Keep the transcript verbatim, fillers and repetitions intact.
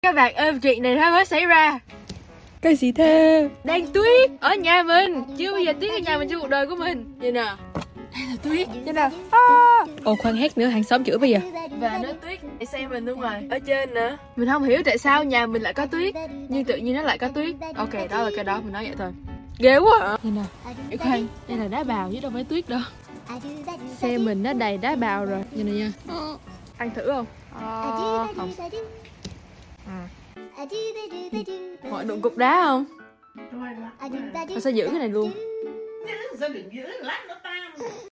Các bạn ơi, chuyện này mới xảy ra. Cái gì thế? Đang tuyết ở nhà mình. Chưa bao giờ tuyết ở nhà mình trong cuộc đời của mình. Vậy nè, đây là tuyết. Vậy nè. À. Ồ khoan hét nữa, hàng xóm chửi bây giờ. Và nó tuyết để xem mình luôn rồi. Ở trên nữa. Mình không hiểu tại sao nhà mình lại có tuyết, nhưng tự nhiên nó lại có tuyết. Ok, đó là cái đó, mình nói vậy thôi. Ghê quá à. Vậy nè. Khoan, đây là đá bào chứ đâu phải tuyết đâu. Xe mình nó đầy đá bào rồi. Vậy nè nha. Ăn thử không? À, không. À. Mọi đụng cục đá không? Tôi sẽ giữ cái này luôn.